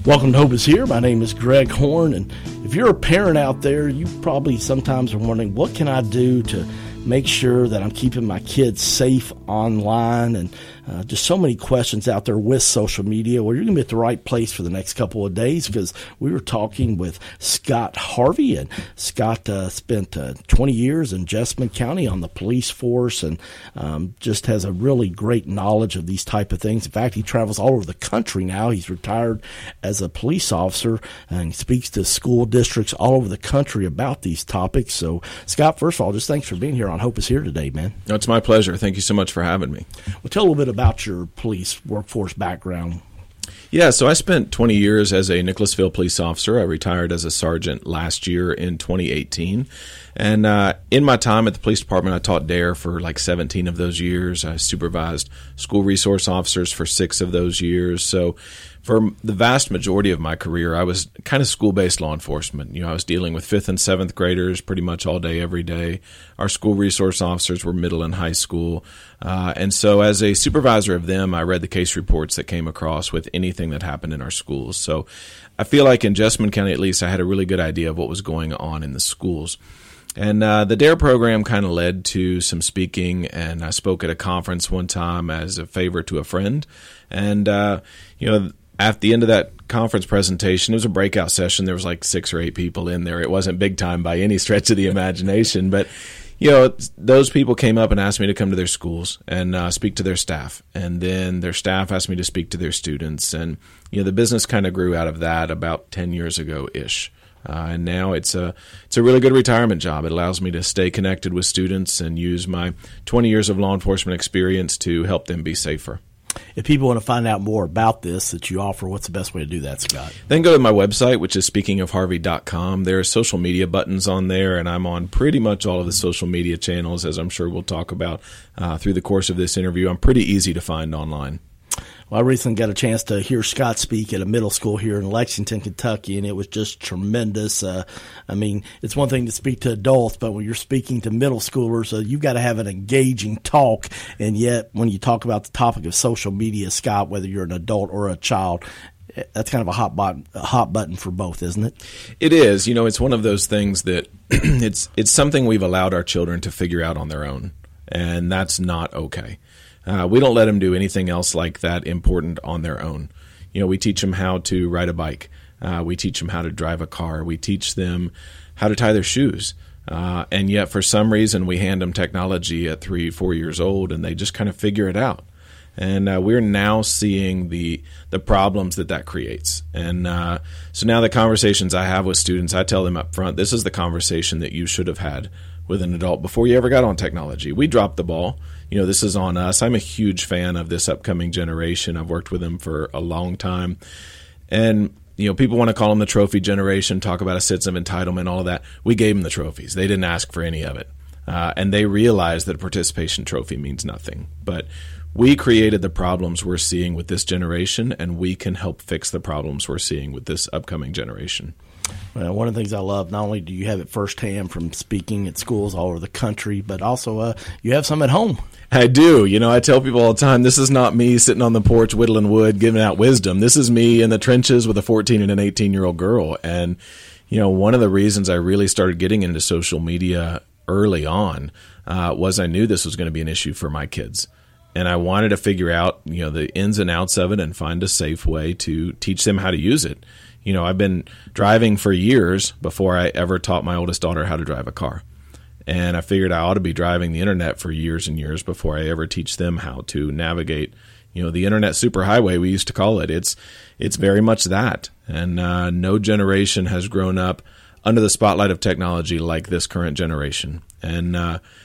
Welcome to Hope is Here. My name is Greg Horn, and if you're a parent out there, you probably sometimes are wondering, what can I do to make sure that I'm keeping my kids safe online? And just so many questions out there with social media. Well, you're going to be at the right place for the next couple of days, because we were talking with Scott Harvey, and Scott spent 20 years in Jessamine County on the police force, and just has a really great knowledge of these type of things. In fact, he travels all over the country now. He's retired as a police officer, and he speaks to school districts all over the country about these topics. So, Scott, first of all, just thanks for being here on Hope is Here today, man. No, it's my pleasure. Thank you so much for having me. Well, tell a little bit about your police workforce background. Yeah, so I spent 20 years as a Nicholasville police officer. I retired as a sergeant last year in 2018. And in my time at the police department, I taught DARE for like 17 of those years. I supervised school resource officers for 6 of those years. So for the vast majority of my career, I was kind of school-based law enforcement. I was dealing with 5th and 7th graders pretty much all day, every day. Our school resource officers were middle and high school. And so as a supervisor of them, I read the case reports that came across with anything that happened in our schools. So I feel like in Jessamine County, at least, I had a really good idea of what was going on in the schools. And the DARE program kind of led to some speaking, and I spoke at a conference one time as a favor to a friend. And, at the end of that conference presentation, it was a breakout session. There was like 6 or 8 people in there. It wasn't big time by any stretch of the imagination, but those people came up and asked me to come to their schools and speak to their staff. And then their staff asked me to speak to their students. And, the business kind of grew out of that about 10 years ago-ish. And now it's a really good retirement job. It allows me to stay connected with students and use my 20 years of law enforcement experience to help them be safer. If people want to find out more about this that you offer, what's the best way to do that, Scott? Then go to my website, which is speakingofharvey.com. There are social media buttons on there, and I'm on pretty much all of the social media channels, as I'm sure we'll talk about through the course of this interview. I'm pretty easy to find online. Well, I recently got a chance to hear Scott speak at a middle school here in Lexington, Kentucky, and it was just tremendous. It's one thing to speak to adults, but when you're speaking to middle schoolers, you've got to have an engaging talk. And yet, when you talk about the topic of social media, Scott, whether you're an adult or a child, that's kind of a hot button for both, isn't it? It is. It's one of those things that it's something we've allowed our children to figure out on their own, and that's not okay. We don't let them do anything else like that important on their own. We teach them how to ride a bike. We teach them how to drive a car. We teach them how to tie their shoes. And yet, for some reason, we hand them technology at 3-4 years old, and they just kind of figure it out. And we're now seeing the problems that creates. And so now the conversations I have with students, I tell them up front, this is the conversation that you should have had with an adult before you ever got on technology. We dropped the ball. This is on us. I'm a huge fan of this upcoming generation. I've worked with them for a long time. And, people want to call them the trophy generation, talk about a sense of entitlement, all of that. We gave them the trophies. They didn't ask for any of it. And they realized that a participation trophy means nothing. But we created the problems we're seeing with this generation, and we can help fix the problems we're seeing with this upcoming generation. Well, one of the things I love, not only do you have it firsthand from speaking at schools all over the country, but also you have some at home. I do. I tell people all the time, this is not me sitting on the porch whittling wood, giving out wisdom. This is me in the trenches with a 14 and an 18-year-old girl. And, one of the reasons I really started getting into social media early on was I knew this was going to be an issue for my kids. And I wanted to figure out, the ins and outs of it and find a safe way to teach them how to use it. I've been driving for years before I ever taught my oldest daughter how to drive a car. And I figured I ought to be driving the internet for years and years before I ever teach them how to navigate, the internet superhighway, we used to call it. It's very much that. And no generation has grown up under the spotlight of technology like this current generation. And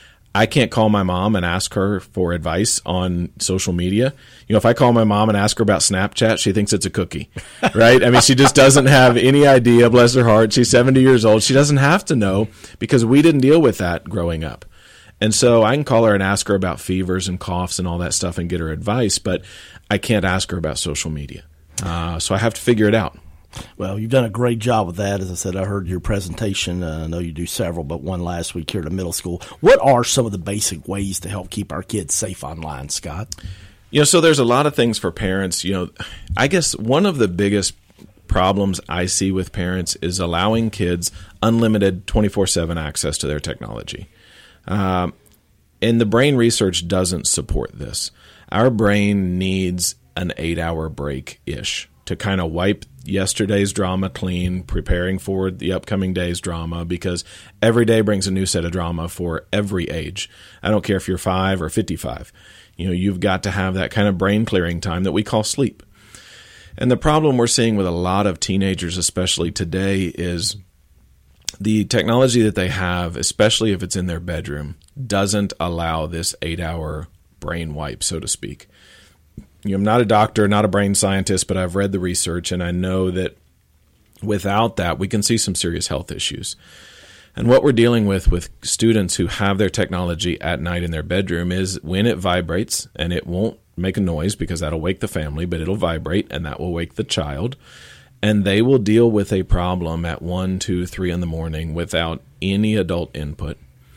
I can't call my mom and ask her for advice on social media. If I call my mom and ask her about Snapchat, she thinks it's a cookie, right? She just doesn't have any idea, bless her heart. She's 70 years old. She doesn't have to know because we didn't deal with that growing up. And so I can call her and ask her about fevers and coughs and all that stuff and get her advice, but I can't ask her about social media. So I have to figure it out. Well, you've done a great job with that. As I said, I heard your presentation. I know you do several, but one last week here at a middle school. What are some of the basic ways to help keep our kids safe online, Scott? So there's a lot of things for parents. I guess one of the biggest problems I see with parents is allowing kids unlimited 24/7 access to their technology. And the brain research doesn't support this. Our brain needs an 8-hour break-ish to kind of wipe yesterday's drama clean, preparing for the upcoming day's drama, because every day brings a new set of drama for every age. I don't care if you're 5 or 55. You've got to have that kind of brain clearing time that we call sleep. And the problem we're seeing with a lot of teenagers, especially today, is the technology that they have, especially if it's in their bedroom, doesn't allow this 8-hour brain wipe, so to speak. I'm not a doctor, not a brain scientist, but I've read the research, and I know that without that, we can see some serious health issues. And what we're dealing with students who have their technology at night in their bedroom is when it vibrates, and it won't make a noise because that'll wake the family, but it'll vibrate, and that will wake the child. And they will deal with a problem at 1, 2, 3 in the morning without any adult input.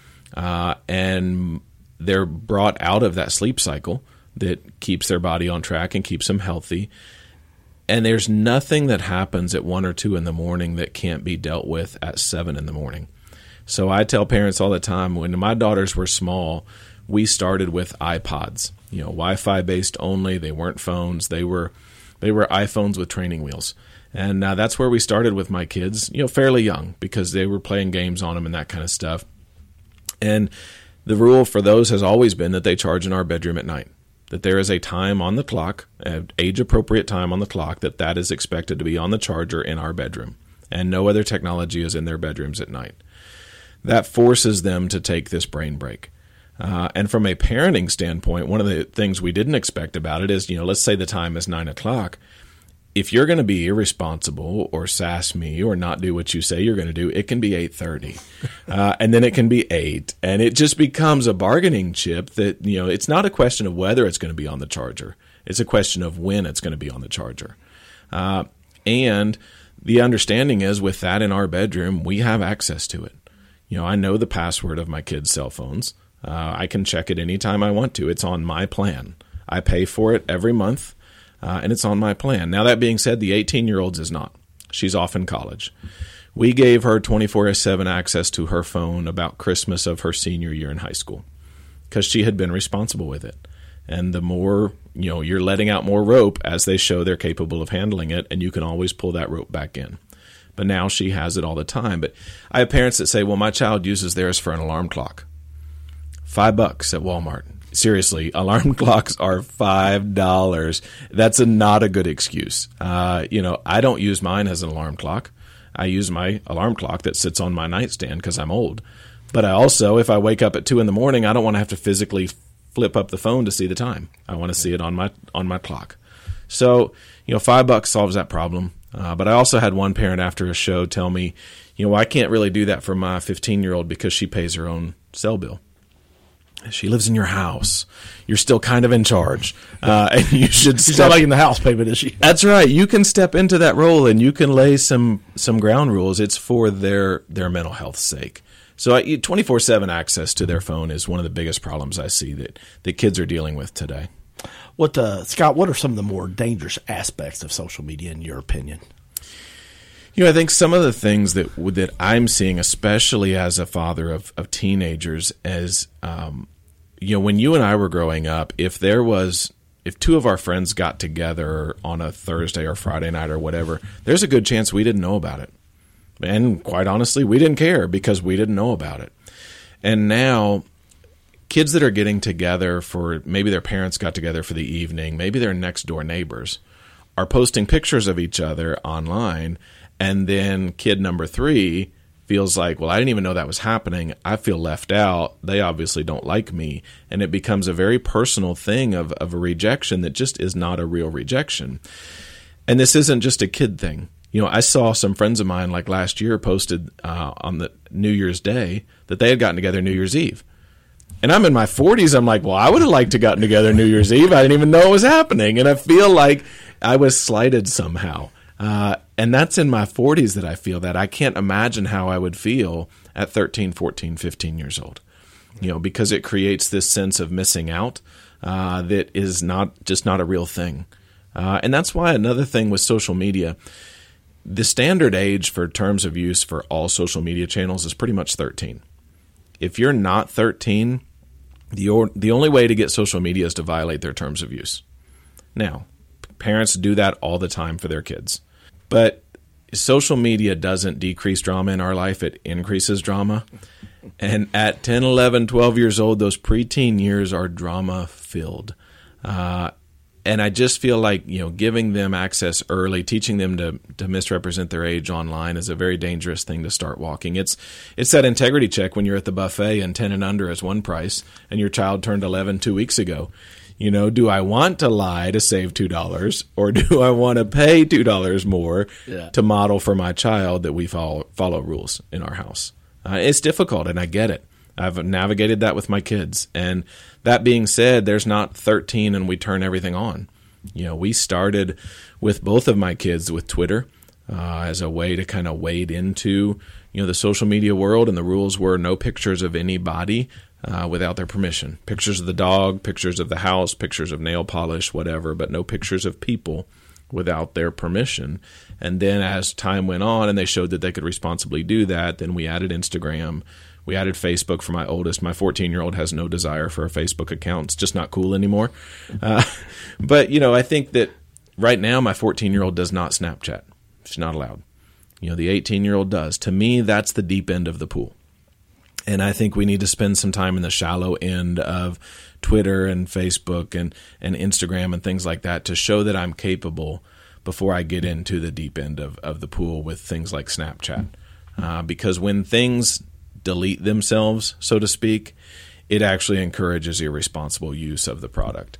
And they're brought out of that sleep cycle that keeps their body on track and keeps them healthy. And there's nothing that happens at 1 or 2 in the morning that can't be dealt with at 7 in the morning. So I tell parents all the time, when my daughters were small, we started with iPods, Wi-Fi based only. They weren't phones. They were iPhones with training wheels. And that's where we started with my kids, fairly young, because they were playing games on them and that kind of stuff. And the rule for those has always been that they charge in our bedroom at night, that there is a time on the clock, an age-appropriate time on the clock, that is expected to be on the charger in our bedroom, and no other technology is in their bedrooms at night. That forces them to take this brain break. And from a parenting standpoint, one of the things we didn't expect about it is, let's say the time is 9 o'clock. If you're going to be irresponsible or sass me or not do what you say you're going to do, it can be 8:30, and then it can be 8, and it just becomes a bargaining chip that, it's not a question of whether it's going to be on the charger. It's a question of when it's going to be on the charger. And the understanding is with that in our bedroom, we have access to it. I know the password of my kids' cell phones. I can check it anytime I want to. It's on my plan. I pay for it every month. And it's on my plan. Now, that being said, the 18-year-old's is not. She's off in college. We gave her 24/7 access to her phone about Christmas of her senior year in high school because she had been responsible with it. And the more, you're letting out more rope as they show they're capable of handling it, and you can always pull that rope back in. But now she has it all the time. But I have parents that say, well, my child uses theirs for an alarm clock. $5 at Walmart. Seriously, alarm clocks are $5. That's not a good excuse. I don't use mine as an alarm clock. I use my alarm clock that sits on my nightstand because I'm old. But I also, if I wake up at 2 in the morning, I don't want to have to physically flip up the phone to see the time. I want to see it on my clock. So, $5 solves that problem. But I also had one parent after a show tell me, I can't really do that for my 15-year-old because she pays her own cell bill. She lives in your house. You're still kind of in charge. And you should She's not making the house payment, is she? That's right. You can step into that role and you can lay some ground rules. It's for their mental health's sake. So 24/7 access to their phone is one of the biggest problems I see that kids are dealing with today. Scott, what are some of the more dangerous aspects of social media in your opinion? I think some of the things that I'm seeing, especially as a father of teenagers, as when you and I were growing up, if 2 of our friends got together on a Thursday or Friday night or whatever, there's a good chance we didn't know about it. And quite honestly, we didn't care because we didn't know about it. And now kids that are getting together maybe their parents got together for the evening, maybe their next door neighbors are posting pictures of each other online. And then kid number 3 feels like, well, I didn't even know that was happening. I feel left out. They obviously don't like me. And it becomes a very personal thing of a rejection that just is not a real rejection. And this isn't just a kid thing. I saw some friends of mine like last year posted on the New Year's Day that they had gotten together New Year's Eve. And I'm in my 40s. I'm like, well, I would have liked to gotten together New Year's Eve. I didn't even know it was happening. And I feel like I was slighted somehow. And that's in my 40s that I feel that. I can't imagine how I would feel at 13, 14, 15 years old, because it creates this sense of missing out that is not a real thing. And that's why another thing with social media, the standard age for terms of use for all social media channels is pretty much 13. If you're not 13, the only way to get social media is to violate their terms of use. Now, parents do that all the time for their kids. But social media doesn't decrease drama in our life. It increases drama. And at 10, 11, 12 years old, those preteen years are drama-filled. And I just feel like, giving them access early, teaching them to misrepresent their age online is a very dangerous thing to start walking. It's that integrity check when you're at the buffet and 10 and under is one price and your child turned 11 2 weeks ago. Do I want to lie to save $2 or do I want to pay $2 more to model for my child that we follow rules in our house? It's difficult, and I get it. I've navigated that with my kids. And that being said, there's not 13 and we turn everything on. We started with both of my kids with Twitter as a way to kind of wade into, the social media world. And the rules were no pictures of anybody without their permission. Pictures of the dog, pictures of the house, pictures of nail polish, whatever, but no pictures of people without their permission. And then as time went on and they showed that they could responsibly do that, then we added Instagram. We added Facebook for my oldest. My 14-year-old has no desire for a Facebook account. It's just not cool anymore. But, I think that right now my 14-year-old does not Snapchat. She's not allowed. The 18-year-old does. To me, that's the deep end of the pool. And I think we need to spend some time in the shallow end of Twitter and Facebook and Instagram and things like that to show that I'm capable before I get into the deep end of the pool with things like Snapchat. Because when things delete themselves, so to speak, it actually encourages irresponsible use of the product.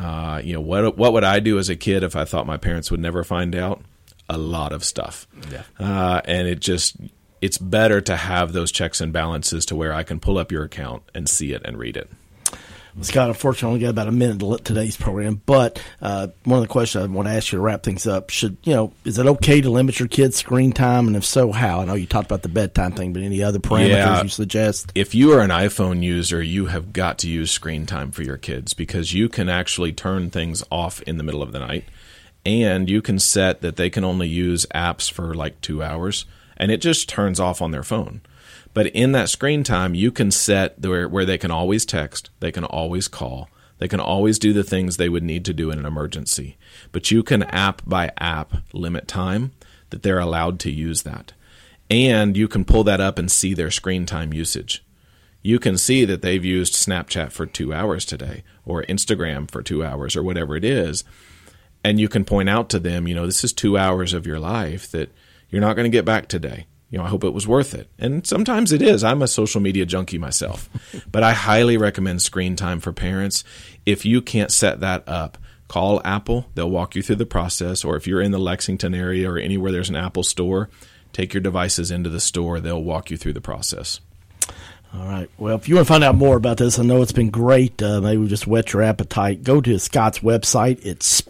What would I do as a kid if I thought my parents would never find out? A lot of stuff. Yeah. And it's better to have those checks and balances to where I can pull up your account and see it and read it. Well, Scott, unfortunately, I only got about a minute to let today's program, but one of the questions I want to ask you to wrap things up, is it okay to limit your kids' screen time, and if so, how? I know you talked about the bedtime thing, but any other parameters you suggest? If you are an iPhone user, you have got to use screen time for your kids because you can actually turn things off in the middle of the night, and you can set that they can only use apps for like 2 hours, and it just turns off on their phone. But in that screen time, you can set where they can always text, they can always call, they can always do the things they would need to do in an emergency. But you can app by app limit time that they're allowed to use that. And you can pull that up and see their screen time usage. You can see that they've used Snapchat for 2 hours today or Instagram for 2 hours or whatever it is. And you can point out to them, this is 2 hours of your life that you're not going to get back today. I hope it was worth it. And sometimes it is. I'm a social media junkie myself. But I highly recommend screen time for parents. If you can't set that up, call Apple. They'll walk you through the process. Or if you're in the Lexington area or anywhere there's an Apple store, take your devices into the store. They'll walk you through the process. All right. Well, if you want to find out more about this, I know it's been great. Maybe we just whet your appetite. Go to Scott's website. It's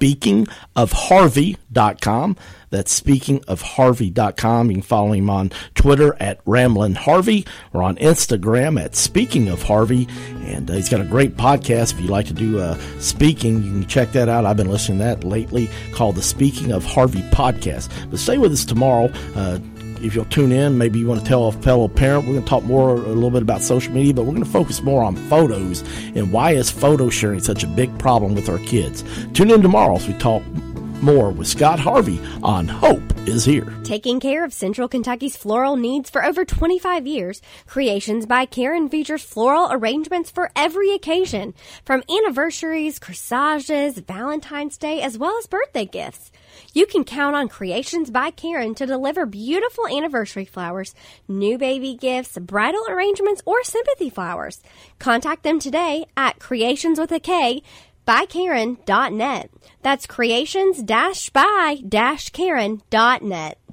speakingofharvey.com. That's speakingofharvey.com. You can follow him on Twitter at Ramblin' Harvey or on Instagram at Speaking of Harvey. And he's got a great podcast. If you like to do speaking, you can check that out. I've been listening to that lately, called the Speaking of Harvey podcast. But stay with us tomorrow. If you'll tune in, maybe you want to tell a fellow parent. We're going to talk a little bit about social media, but we're going to focus more on photos and why is photo sharing such a big problem with our kids. Tune in tomorrow as we talk more with Scott Harvey on Hope is Here. Taking care of Central Kentucky's floral needs for over 25 years, Creations by Karen features floral arrangements for every occasion, from anniversaries, corsages, Valentine's Day, as well as birthday gifts. You can count on Creations by Karen to deliver beautiful anniversary flowers, new baby gifts, bridal arrangements, or sympathy flowers. Contact them today at creationswithak.byKaren.net. That's creations-by-karen.net.